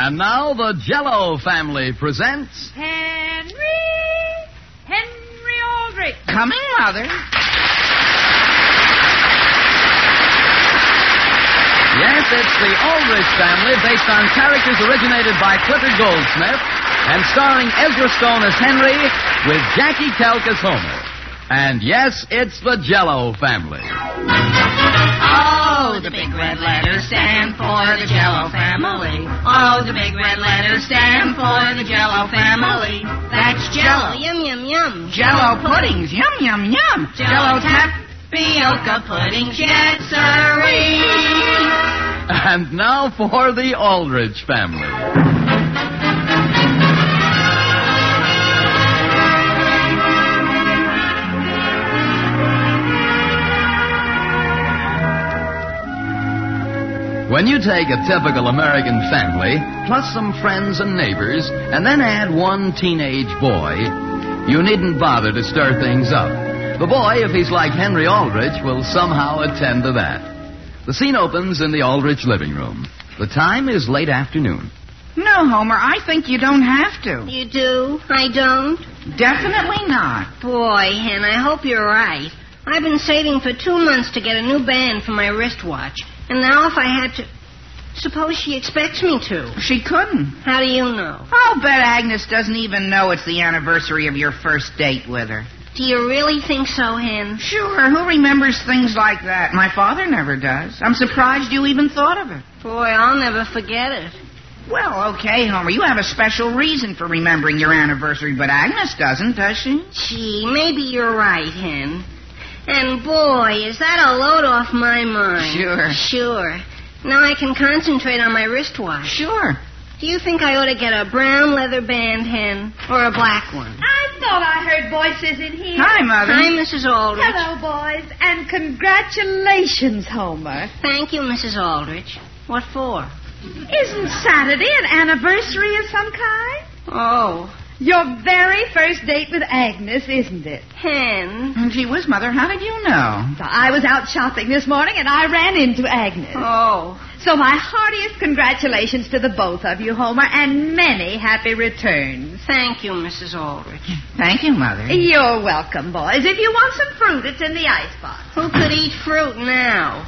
And now the Jell-O family presents... Henry Aldrich. Coming, Mother. Yes, it's the Aldrich family, based on characters originated by Clifford Goldsmith, and starring Ezra Stone as Henry, with Jackie Kelk as Homer. And yes, it's the Jell-O family. Oh, the big red letters stand for the Jell-O family. Oh, the big red letters stand for the Jell-O family. That's Jell-O. Yum, yum, yum. Jell-O puddings. Yum, yum, yum. Jell-O tapioca puddings. Yes, sirree. And now for the Aldrich family. When you take a typical American family, plus some friends and neighbors, and then add one teenage boy, you needn't bother to stir things up. The boy, if he's like Henry Aldrich, will somehow attend to that. The scene opens in the Aldrich living room. The time is late afternoon. No, Homer, I think you don't have to. You do? I don't? Definitely not. Boy, Hen, I hope you're right. I've been saving for 2 months to get a new band for my wristwatch. And now if I had to... Suppose she expects me to. She couldn't. How do you know? I'll bet Agnes doesn't even know it's the anniversary of your first date with her. Do you really think so, Hen? Sure, who remembers things like that? My father never does. I'm surprised you even thought of it. Boy, I'll never forget it. Well, okay, Homer, you have a special reason for remembering your anniversary, but Agnes doesn't, does she? Gee, maybe you're right, Hen. And boy, is that a load off my mind. Sure. Now I can concentrate on my wristwatch. Sure. Do you think I ought to get a brown leather band, Hen, or a black one? I thought I heard voices in here. Hi, Mother. Hi, Mrs. Aldrich. Hello, boys, and congratulations, Homer. Thank you, Mrs. Aldrich. What for? Isn't Saturday an anniversary of some kind? Oh. Your very first date with Agnes, isn't it? Hen. Gee whiz, Mother, how did you know? So I was out shopping this morning, and I ran into Agnes. Oh. So my heartiest congratulations to the both of you, Homer, and many happy returns. Thank you, Mrs. Aldrich. Thank you, Mother. You're welcome, boys. If you want some fruit, it's in the icebox. Who could eat fruit now?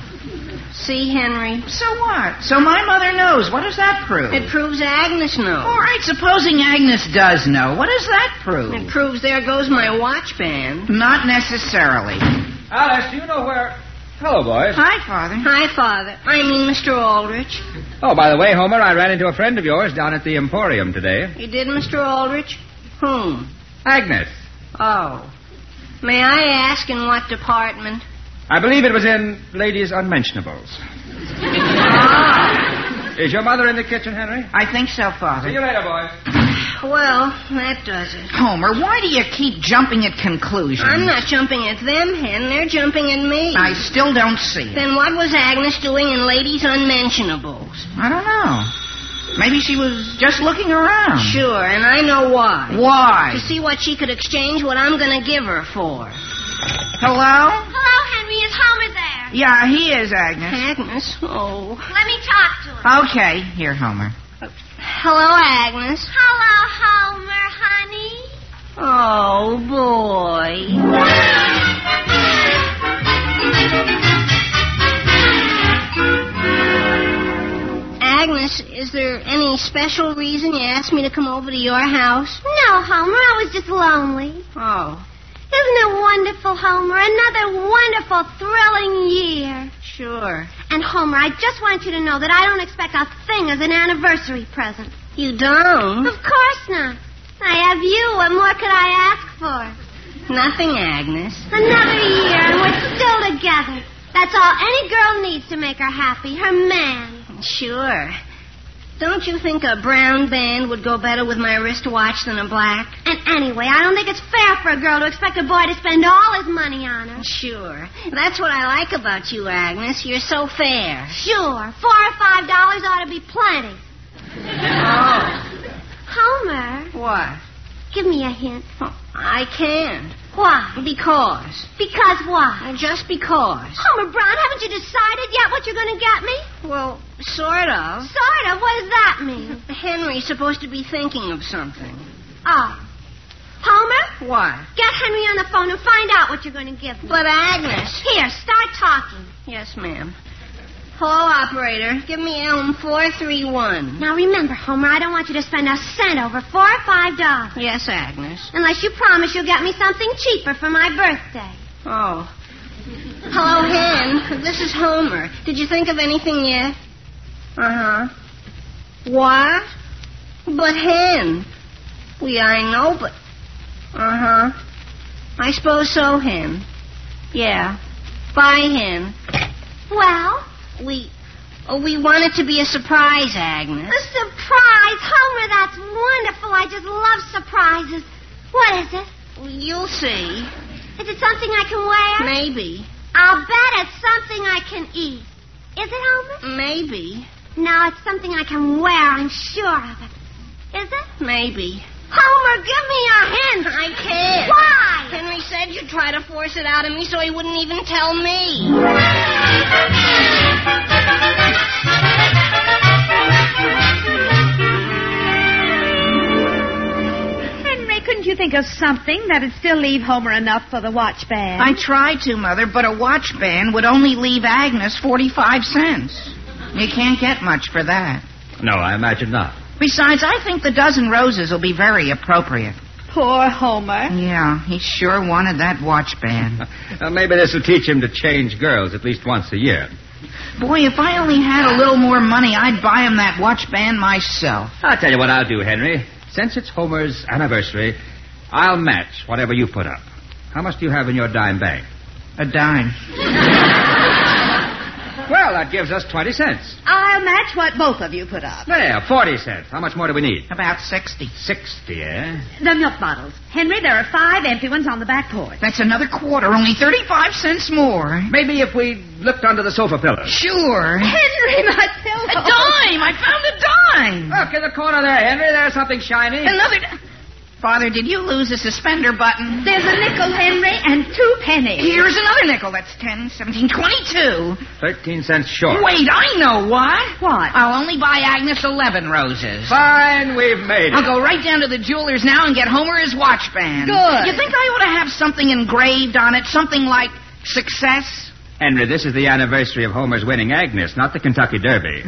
See, Henry? So what? So my mother knows. What does that prove? It proves Agnes knows. All right, supposing Agnes does know. What does that prove? It proves there goes my watch band. Not necessarily. Alice, do you know where... Hello, boys. Hi, Father. Hi, Father. I mean, Mr. Aldrich. Oh, by the way, Homer, I ran into a friend of yours down at the Emporium today. You did, Mr. Aldrich? Whom? Agnes. Oh. May I ask in what department? I believe it was in Ladies' Unmentionables. Ah. Is your mother in the kitchen, Henry? I think so, Father. See you later, boys. Well, that does it. Homer, why do you keep jumping at conclusions? I'm not jumping at them, Hen. They're jumping at me. I still don't see it. Then what was Agnes doing in Ladies' Unmentionables? I don't know. Maybe she was just looking around. Sure, and I know why. Why? To see what she could exchange what I'm going to give her for. Hello? Hello, Henry. Is Homer there? Yeah, he is, Agnes. Agnes? Oh. Let me talk to him. Okay, here, Homer. Hello, Agnes. Hello, Homer, honey. Oh, boy. Agnes, is there any special reason you asked me to come over to your house? No, Homer. I was just lonely. Oh. Isn't it wonderful, Homer? Another wonderful, thrilling year. Sure. And, Homer, I just want you to know that I don't expect a thing as an anniversary present. You don't? Of course not. I have you. What more could I ask for? Nothing, Agnes. Another year, and we're still together. That's all any girl needs to make her happy, her man. Sure. Don't you think a brown band would go better with my wristwatch than a black? And anyway, I don't think it's fair for a girl to expect a boy to spend all his money on her. Sure. That's what I like about you, Agnes. You're so fair. Sure. $4 or $5 ought to be plenty. Oh. Homer. What? Give me a hint. Oh, I can't. Why? Because. Because why? Just because. Homer Brown, haven't you decided yet what you're going to get me? Well, sort of. Sort of. What does that mean? Henry's supposed to be thinking of something. Oh. Homer? What? Get Henry on the phone and find out what you're going to give me. But Agnes. Here, start talking. Yes, ma'am. Hello, operator. Give me Elm 431. Now remember, Homer, I don't want you to spend a cent over $4 or $5. Yes, Agnes. Unless you promise you'll get me something cheaper for my birthday. Oh. Hello, Hen. This is Homer. Did you think of anything yet? Uh-huh. What? But, Hen. I know, but... Uh-huh. I suppose so, Hen. Yeah. Bye, Hen. Well? We want it to be a surprise, Agnes. A surprise? Homer, that's wonderful. I just love surprises. What is it? You'll see. Is it something I can wear? Maybe. I'll bet it's something I can eat. Is it, Homer? Maybe. No, it's something I can wear. I'm sure of it. Is it? Maybe. Homer, give me a hint. I can't. Why? Henry said you'd try to force it out of me so he wouldn't even tell me. Henry, couldn't you think of something that'd still leave Homer enough for the watch band? I tried to, Mother, but a watch band would only leave Agnes 45 cents. You can't get much for that. No, I imagine not. Besides, I think the dozen roses will be very appropriate. Poor Homer. Yeah, he sure wanted that watch band. Maybe this will teach him to change girls at least once a year. Boy, if I only had a little more money, I'd buy him that watch band myself. I'll tell you what I'll do, Henry. Since it's Homer's anniversary, I'll match whatever you put up. How much do you have in your dime bank? A dime. Well, that gives us 20 cents. I'll match what both of you put up. There, 40 cents. How much more do we need? About 60. 60, eh? The milk bottles. Henry, there are 5 empty ones on the back porch. That's another quarter, only 35 cents more. Maybe if we looked under the sofa pillow. Sure. Henry, my pillow. A dime! I found a dime! Look in the corner there, Henry. There's something shiny. Another... Father, did you lose a suspender button? There's a nickel, Henry, and 2 pennies. Here's another nickel. That's 10, 17, 22. 13 cents short. Wait, I know what. What? I'll only buy Agnes 11 roses. Fine, we've made it. I'll go right down to the jeweler's now and get Homer his watch band. Good. You think I ought to have something engraved on it? Something like success? Henry, this is the anniversary of Homer's winning Agnes, not the Kentucky Derby.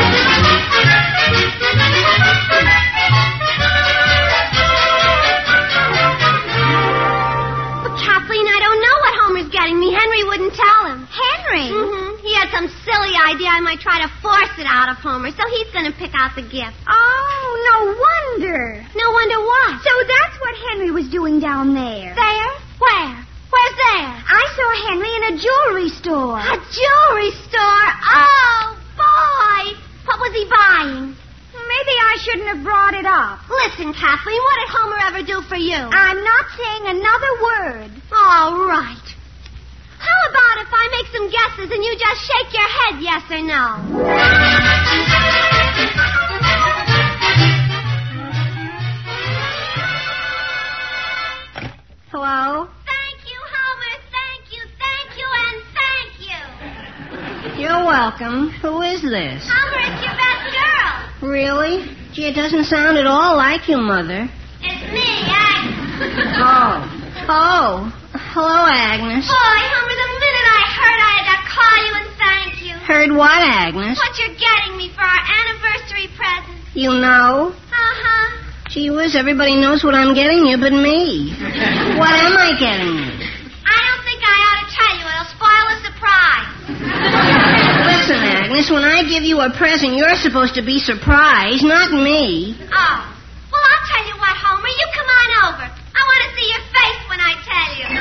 Getting me. Henry wouldn't tell him. Henry? Mm-hmm. He had some silly idea I might try to force it out of Homer, so he's going to pick out the gift. Oh, no wonder. No wonder what? So that's what Henry was doing down there. There? Where? Where's there? I saw Henry in a jewelry store. A jewelry store? Oh, boy. What was he buying? Maybe I shouldn't have brought it up. Listen, Kathleen, what did Homer ever do for you? I'm not saying another word. All right. How about if I make some guesses and you just shake your head yes or no? Hello? Thank you, Homer. Thank you, and thank you. You're welcome. Who is this? Homer, it's your best girl. Really? Gee, it doesn't sound at all like you, Mother. It's me, Agnes. Oh. Hello, Agnes. Boy, Homer, the minute I heard I had to call you and thank you. Heard what, Agnes? What you're getting me for our anniversary present. You know? Uh-huh. Gee whiz, everybody knows what I'm getting you but me. What am I getting you? I don't think I ought to tell you. It'll spoil the surprise. Listen, Agnes, when I give you a present, you're supposed to be surprised, not me. Oh. Well, I'll tell you what, Homer. You come on over. I want to see your face when I tell you.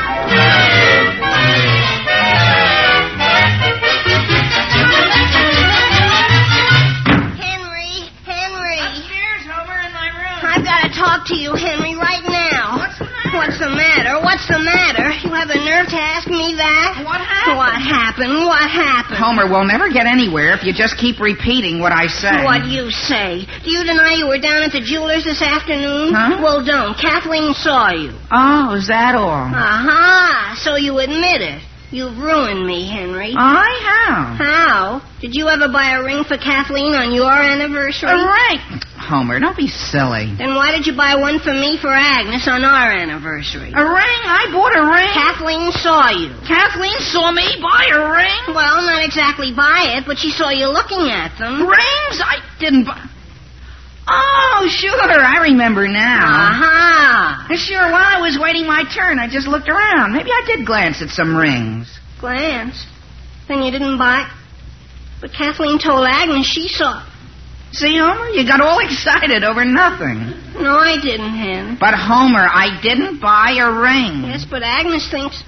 Henry. Upstairs, Homer, in my room. I've got to talk to you, Henry, right now. What's the matter? What's the matter? You have the nerve to ask me that? What happened? Why, What happened? What happened? Homer, we'll never get anywhere if you just keep repeating what I say. What you say? Do you deny you were down at the jeweler's this afternoon? Huh? Well, don't. Kathleen saw you. Oh, is that all? Aha! So you admit it. You've ruined me, Henry. I have. How? Did you ever buy a ring for Kathleen on your anniversary? A ring? Homer, don't be silly. Then why did you buy one for me for Agnes on our anniversary? A ring? I bought a ring. Kathleen saw you. Kathleen saw me buy a ring? Well, not exactly buy it, but she saw you looking at them. Rings? I didn't buy... Oh, sure, I remember now. Aha! Sure, while I was waiting my turn, I just looked around. Maybe I did glance at some rings. Glance? Then you didn't buy... But Kathleen told Agnes she saw... See, Homer, you got all excited over nothing. No, I didn't, Hen. But, Homer, I didn't buy a ring. Yes, but Agnes thinks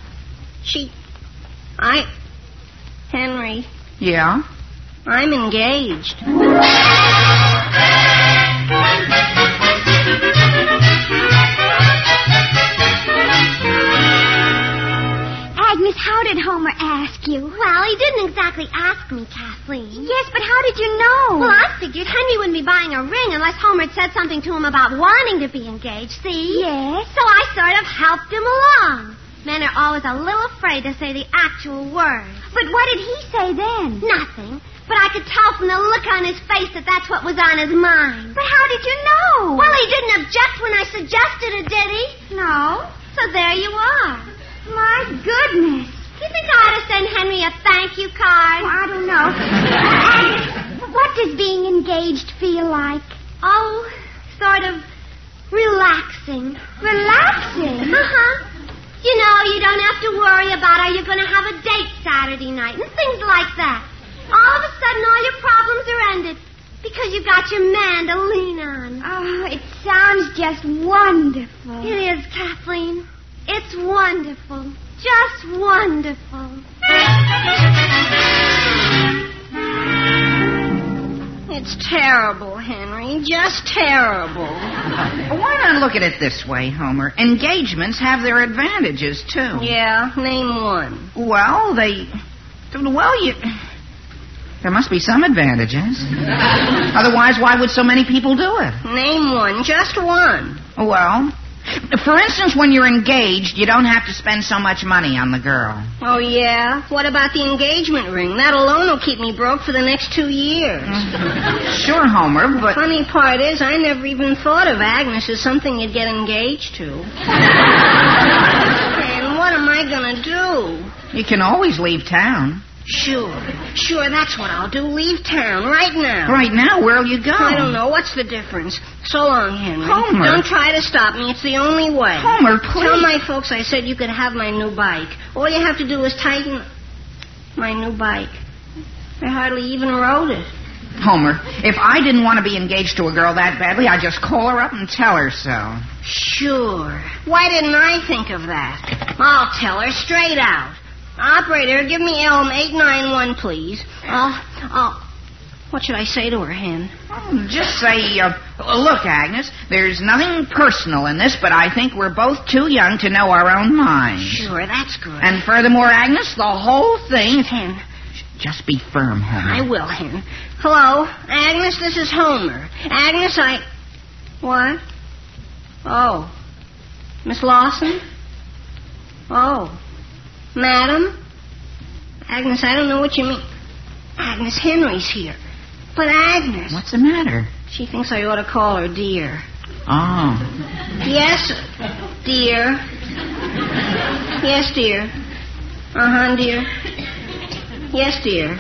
Henry, Yeah? I'm engaged. Agnes, how did Homer ask you? Well, he didn't exactly ask me, Kathleen. Yes, but how did you know? Well, I figured Henry wouldn't be buying a ring unless Homer had said something to him about wanting to be engaged, see? Yes. So I sort of helped him along. Men are always a little afraid to say the actual words. But what did he say then? Nothing. But I could tell from the look on his face that that's what was on his mind. But how did you know? Well, he didn't object when I suggested it, did he? No. So there you are. My goodness. Do you think I ought to send Henry a thank you card? I don't know. What does being engaged feel like? Oh, sort of relaxing. Relaxing? Uh-huh. You know, you don't have to worry about are you going to have a date Saturday night and things like that. All of a sudden, all your problems are ended because you got your man to lean on. Oh, it sounds just wonderful. It is, Kathleen. It's wonderful. Just wonderful. It's terrible, Henry. Just terrible. Why not look at it this way, Homer? Engagements have their advantages, too. Yeah, name one. Well, there must be some advantages. Otherwise, why would so many people do it? Name one. Just one. Well, for instance, when you're engaged, you don't have to spend so much money on the girl. Oh, yeah? What about the engagement ring? That alone will keep me broke for the next 2 years. Sure, Homer, but... The funny part is I never even thought of Agnes as something you'd get engaged to. And what am I going to do? You can always leave town. Sure, that's what I'll do. Leave town right now. Right now? Where'll you go? I don't know. What's the difference? So long, Henry. Homer. Don't try to stop me. It's the only way. Homer, please. Tell my folks I said you could have my new bike. All you have to do is tighten my new bike. I hardly even rode it. Homer, if I didn't want to be engaged to a girl that badly, I'd just call her up and tell her so. Sure. Why didn't I think of that? I'll tell her straight out. Operator, give me Elm 891, please. What should I say to her, Hen? Just say, look, Agnes, there's nothing personal in this, but I think we're both too young to know our own minds. Sure, that's good. And furthermore, Agnes, the whole thing... Hen. Just be firm, Homer. I will, Hen. Hello, Agnes, this is Homer. Agnes, What? Oh. Miss Lawson? Oh. Madam? Agnes, I don't know what you mean. Agnes, Henry's here. But Agnes... What's the matter? She thinks I ought to call her dear. Oh. Yes, dear. Yes, dear. Uh-huh, dear. Yes, dear.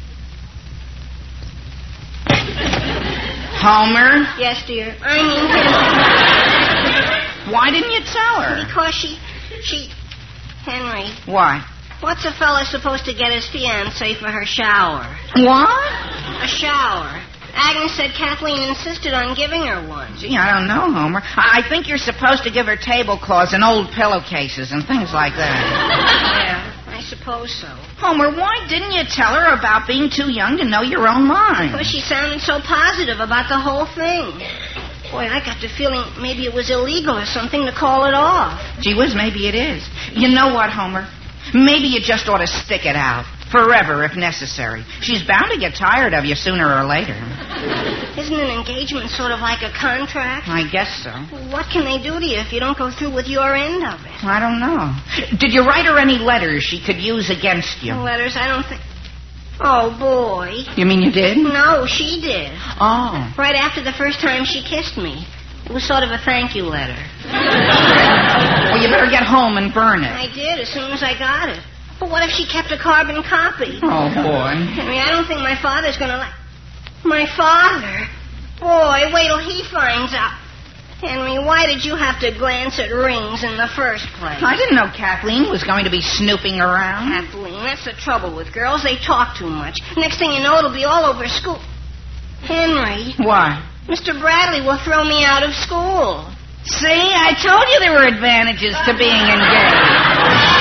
Homer? Yes, dear. I mean Henry. Why didn't you tell her? Because she... Henry. Why? What's a fella supposed to get his fiancée for her shower? What? A shower. Agnes said Kathleen insisted on giving her one. Gee, I don't know, Homer. I think you're supposed to give her tablecloths and old pillowcases and things like that. Yeah, I suppose so. Homer, why didn't you tell her about being too young to know your own mind? Because she sounded so positive about the whole thing. Boy, I got the feeling maybe it was illegal or something to call it off. Gee whiz, maybe it is. You know what, Homer? Maybe you just ought to stick it out. Forever, if necessary. She's bound to get tired of you sooner or later. Isn't an engagement sort of like a contract? I guess so. What can they do to you if you don't go through with your end of it? I don't know. Did you write her any letters she could use against you? Letters, I don't think... Oh, boy. You mean you did? No, she did. Oh. Right after the first time she kissed me. It was sort of a thank you letter. Well, you better get home and burn it. I did as soon as I got it. But what if she kept a carbon copy? Oh, boy. Henry, I don't think my father's going to like... My father? Boy, wait till he finds out. Henry, why did you have to glance at rings in the first place? I didn't know Kathleen was going to be snooping around. Kathleen, that's the trouble with girls. They talk too much. Next thing you know, it'll be all over school. Henry. What? Mr. Bradley will throw me out of school. See, I told you there were advantages to being engaged.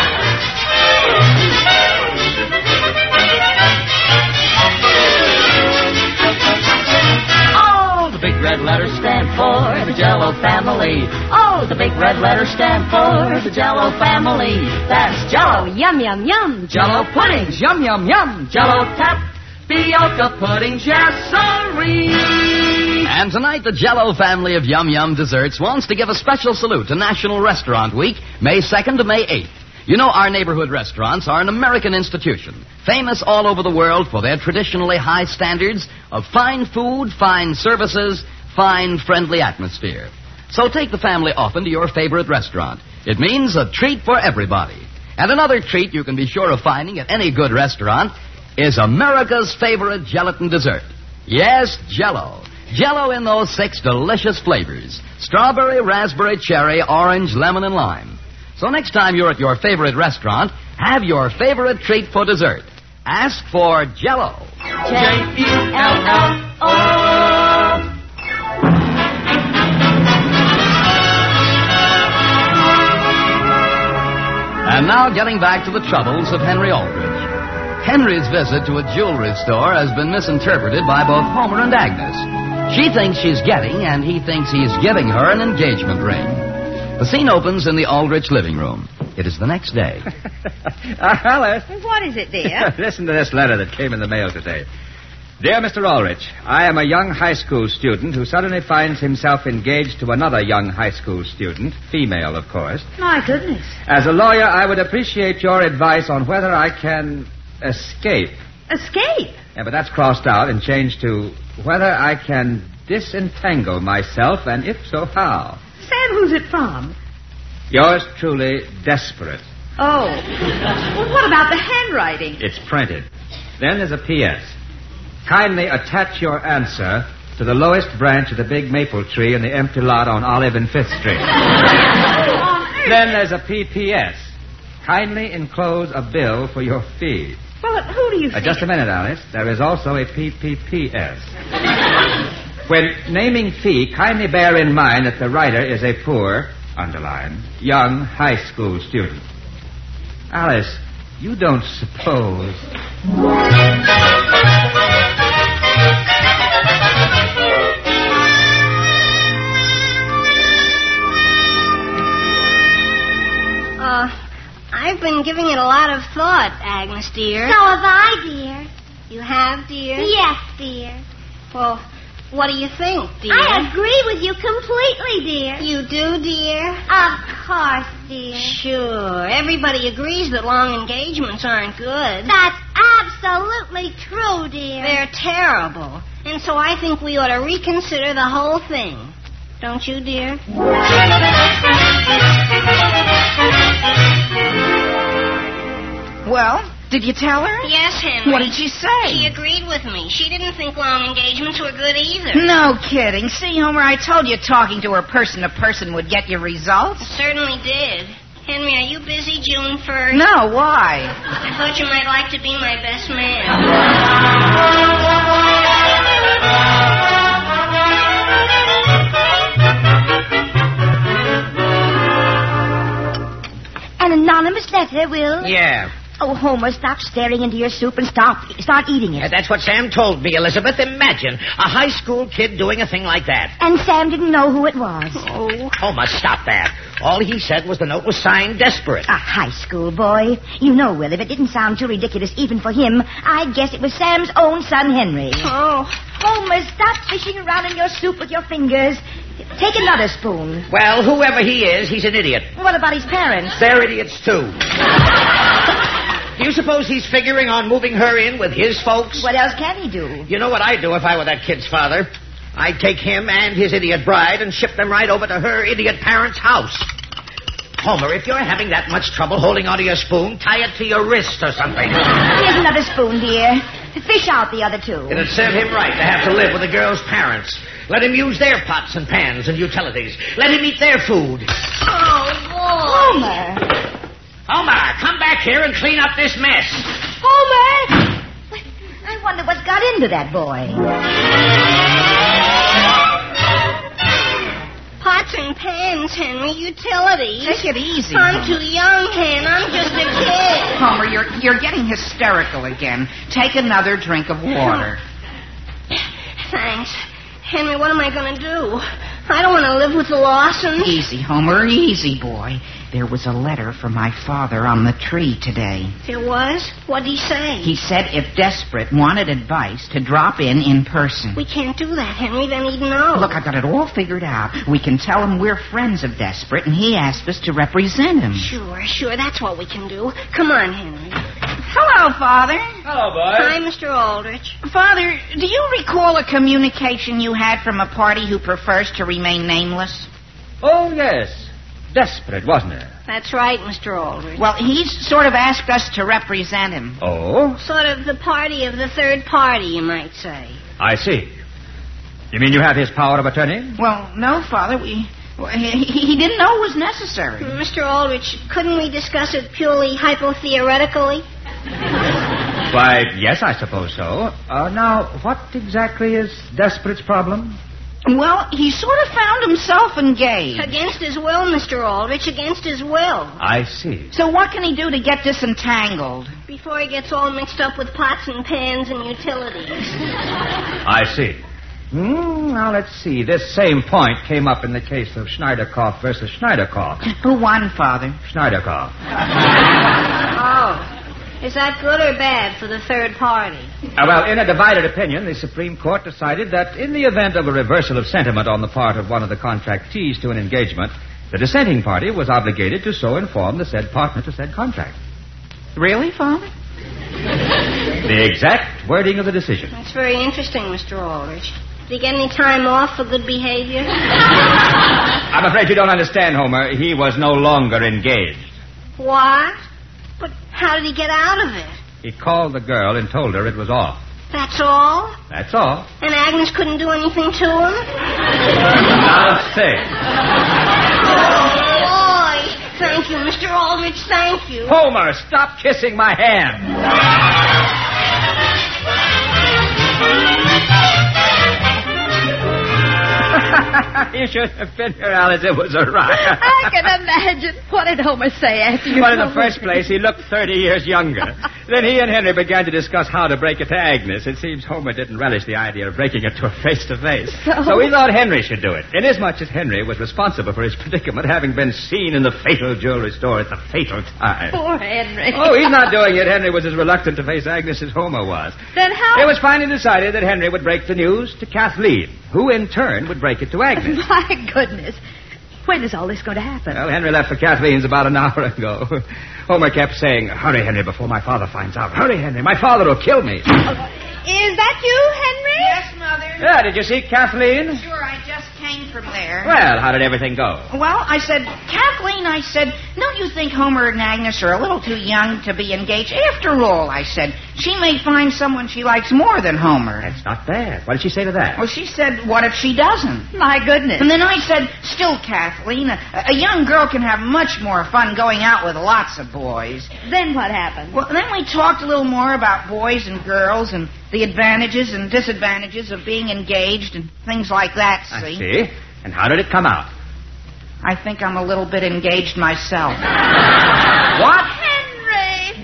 Oh, the big red letters stand for the Jell-O family. Oh, the big red letters stand for the Jell-O family. That's Jell-O, yum, yum, yum. Jell-O puddings, yum, yum, yum. Jell-O tapioca pudding, Jesserie. And tonight, the Jell-O family of Yum Yum Desserts wants to give a special salute to National Restaurant Week, May 2nd to May 8th. You know, our neighborhood restaurants are an American institution, famous all over the world for their traditionally high standards of fine food, fine services, fine, friendly atmosphere. So take the family often to your favorite restaurant. It means a treat for everybody. And another treat you can be sure of finding at any good restaurant is America's favorite gelatin dessert. Yes, Jell-O. Jell-O in those 6 delicious flavors: strawberry, raspberry, cherry, orange, lemon, and lime. So next time you're at your favorite restaurant, have your favorite treat for dessert. Ask for Jell-O. Jell-O. And now getting back to the troubles of Henry Aldrich. Henry's visit to a jewelry store has been misinterpreted by both Homer and Agnes. She thinks she's getting, and he thinks he's giving her an engagement ring. The scene opens in the Aldrich living room. It is the next day. Alice. What is it, dear? Listen to this letter that came in the mail today. Dear Mr. Aldrich, I am a young high school student who suddenly finds himself engaged to another young high school student, female, of course. My goodness. As a lawyer, I would appreciate your advice on whether I can escape. Escape? Yeah, but that's crossed out and changed to whether I can disentangle myself, and if so, how. Sam, who's it from? Yours truly, Desperate. Oh. Well, what about the handwriting? It's printed. Then there's a P.S. Kindly attach your answer to the lowest branch of the big maple tree in the empty lot on Olive and 5th Street. Then there's a P.P.S. Kindly enclose a bill for your fee. Well, who do you think? Just a minute, Alice. There is also a P.P.P.S. When naming fee, kindly bear in mind that the writer is a poor, underline, young high school student. Alice, you don't suppose... I've been giving it a lot of thought, Agnes, dear. So have I, dear. You have, dear? Yes, dear. Well, what do you think, dear? I agree with you completely, dear. You do, dear? Of course, dear. Sure. Everybody agrees that long engagements aren't good. That's absolutely true, dear. They're terrible. And so I think we ought to reconsider the whole thing. Don't you, dear? Well, did you tell her? Yes, Henry. What did she say? She agreed with me. She didn't think long engagements were good either. No kidding. See, Homer, I told you talking to her person to person would get you results. It certainly did. Henry, are you busy June 1st? No, why? I thought you might like to be my best man. An anonymous letter, Will? Yeah. Oh, Homer, stop staring into your soup and start eating it. That's what Sam told me, Elizabeth. Imagine a high school kid doing a thing like that. And Sam didn't know who it was. Oh, Homer, stop that. All he said was the note was signed Desperate. A high school boy. You know, Will, if it didn't sound too ridiculous even for him, I'd guess it was Sam's own son, Henry. Oh. Homer, stop fishing around in your soup with your fingers. Take another spoon. Well, whoever he is, he's an idiot. What about his parents? They're idiots, too. Do you suppose he's figuring on moving her in with his folks? What else can he do? You know what I'd do if I were that kid's father? I'd take him and his idiot bride and ship them right over to her idiot parents' house. Homer, if you're having that much trouble holding onto your spoon, tie it to your wrist or something. Here's another spoon, dear. Fish out the other two. It'd serve him right to have to live with the girl's parents. Let him use their pots and pans and utilities. Let him eat their food. Oh, boy. Homer! Homer, come back here and clean up this mess. Homer! I wonder what's got into that boy. Pots and pans, Henry, utilities. Take it easy. I'm too young, Hen. I'm just a kid. Homer, you're getting hysterical again. Take another drink of water. Thanks. Henry, what am I going to do? I don't want to live with the Lawsons. Easy, Homer, easy, boy. There was a letter from my father on the tree today. There was? What'd he say? He said if Desperate wanted advice to drop in person. We can't do that, Henry. Then he'd know. Look, I've got it all figured out. We can tell him we're friends of Desperate, and he asked us to represent him. Sure. That's what we can do. Come on, Henry. Hello, Father. Hello, boy. Hi, Mr. Aldrich. Father, do you recall a communication you had from a party who prefers to remain nameless? Oh, yes. Desperate, wasn't it? That's right, Mr. Aldrich. Well, he's sort of asked us to represent him. Oh? Sort of the party of the third party, you might say. I see. You mean you have his power of attorney? Well, no, Father. He didn't know it was necessary. Mr. Aldrich, couldn't we discuss it purely hypotheoretically? Why, yes, I suppose so. Now, what exactly is Desperate's problem? Well, he sort of found himself engaged. Against his will, Mr. Aldrich, against his will. I see. So what can he do to get disentangled? Before he gets all mixed up with pots and pans and utilities. I see. Now, let's see. This same point came up in the case of Schneiderkoff versus Schneiderkoff. Who won, Father? Schneiderkoff. Oh. Is that good or bad for the third party? Well, in a divided opinion, the Supreme Court decided that in the event of a reversal of sentiment on the part of one of the contractees to an engagement, the dissenting party was obligated to so inform the said partner to said contract. Really, Father? The exact wording of the decision. That's very interesting, Mr. Aldrich. Did he get any time off for good behavior? I'm afraid you don't understand, Homer. He was no longer engaged. What? But how did he get out of it? He called the girl and told her it was off. That's all? That's all. And Agnes couldn't do anything to him? Not a thing. Oh, boy. Thank you, Mr. Aldrich. Thank you. Homer, stop kissing my hand. You should have been here, Alice. It was a riot. I can imagine. What did Homer say after you Well, in the told me? first place, he looked 30 years younger. Then he and Henry began to discuss how to break it to Agnes. It seems Homer didn't relish the idea of breaking it to her face-to-face. So he thought Henry should do it, inasmuch as Henry was responsible for his predicament, having been seen in the fatal jewelry store at the fatal time. Poor Henry. Oh, he's not doing it. Henry was as reluctant to face Agnes as Homer was. Then how... It was finally decided that Henry would break the news to Kathleen, who in turn would break it to Agnes. My goodness. When is all this going to happen? Well, Henry left for Kathleen's about an hour ago. Homer kept saying, "Hurry, Henry, before my father finds out. Hurry, Henry. My father will kill me." Is that you, Henry? Yes, Mother. Yeah, did you see Kathleen? Sure, I just came from there. Well, how did everything go? Well, I said, Kathleen, don't you think Homer and Agnes are a little too young to be engaged? After all, I said, she may find someone she likes more than Homer. That's not bad. What did she say to that? Well, she said, what if she doesn't? My goodness. And then I said, still, Kathleen, a young girl can have much more fun going out with lots of boys. Then what happened? Well, then we talked a little more about boys and girls and the advantages and disadvantages of being engaged and things like that, I see. And how did it come out? I think I'm a little bit engaged myself. What? Henry!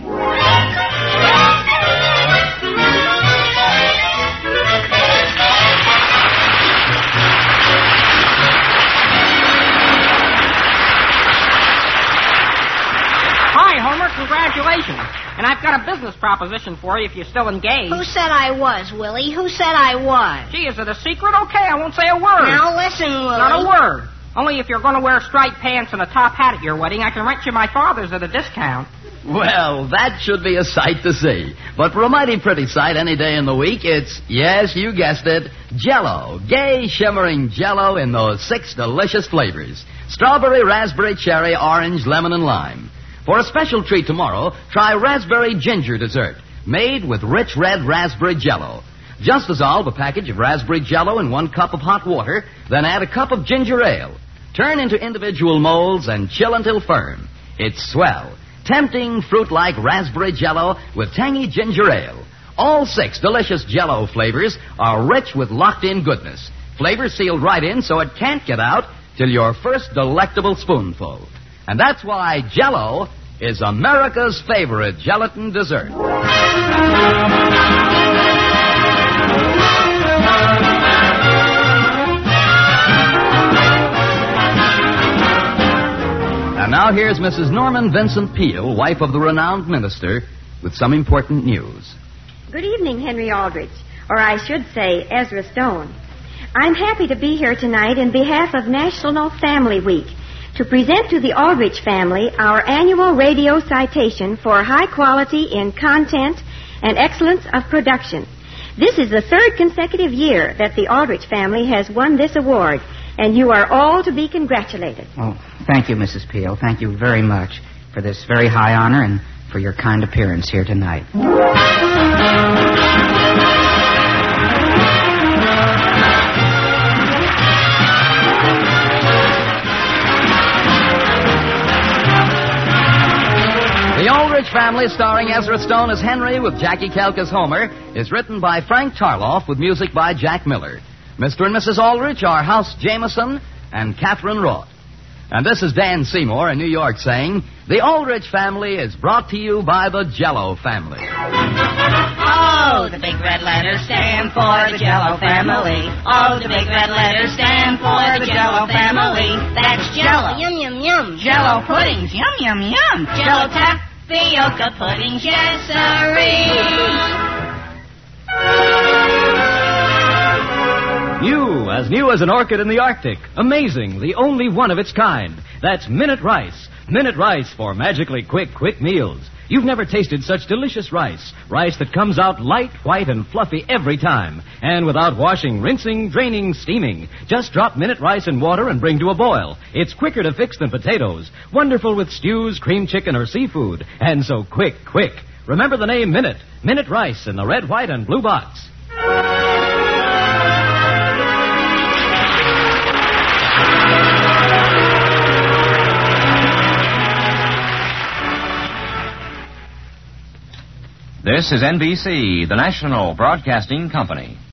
Homer. Congratulations. And I've got a business proposition for you if you're still engaged. Who said I was, Willie? Who said I was? Gee, is it a secret? Okay, I won't say a word. Now listen, Willie. Not a word. Only if you're going to wear striped pants and a top hat at your wedding, I can rent you my father's at a discount. Well, that should be a sight to see. But for a mighty pretty sight any day in the week, it's, yes, you guessed it, Jell-O. Gay, shimmering Jell-O in those 6 delicious flavors. Strawberry, raspberry, cherry, orange, lemon, and lime. For a special treat tomorrow, try raspberry ginger dessert, made with rich red raspberry Jell-O. Just dissolve a package of raspberry Jell-O in 1 cup of hot water, then add a cup of ginger ale. Turn into individual molds and chill until firm. It's swell. Tempting fruit-like raspberry Jell-O with tangy ginger ale. All 6 delicious Jell-O flavors are rich with locked-in goodness. Flavors sealed right in so it can't get out till your first delectable spoonful. And that's why Jell-O is America's favorite gelatin dessert. And now here's Mrs. Norman Vincent Peale, wife of the renowned minister, with some important news. Good evening, Henry Aldrich, or I should say Ezra Stone. I'm happy to be here tonight in behalf of National Family Week to present to the Aldrich family our annual radio citation for high quality in content and excellence of production. This is the 3rd consecutive year that the Aldrich family has won this award, and you are all to be congratulated. Oh, thank you, Mrs. Peale. Thank you very much for this very high honor and for your kind appearance here tonight. The Aldrich Family, starring Ezra Stone as Henry with Jackie Kelk as Homer, is written by Frank Tarloff with music by Jack Miller. Mr. and Mrs. Aldrich are House Jameson and Catherine Roth. And this is Dan Seymour in New York saying, the Aldrich Family is brought to you by the Jell-O family. Oh, the big red letters stand for the Jell-O family. Oh, the big red letters stand for the Jell-O family. That's Jell-O. Yum, yum, yum. Jell-O puddings, yum, yum, yum. Jell-O tapioca puddings, yes, sirree. New as an orchid in the Arctic. Amazing, the only one of its kind. That's Minute Rice. Minute Rice for magically quick meals. You've never tasted such delicious rice. Rice that comes out light, white, and fluffy every time. And without washing, rinsing, draining, steaming. Just drop Minute Rice in water and bring to a boil. It's quicker to fix than potatoes. Wonderful with stews, cream chicken, or seafood. And so quick. Remember the name Minute. Minute Rice in the red, white, and blue box. This is NBC, the national broadcasting company.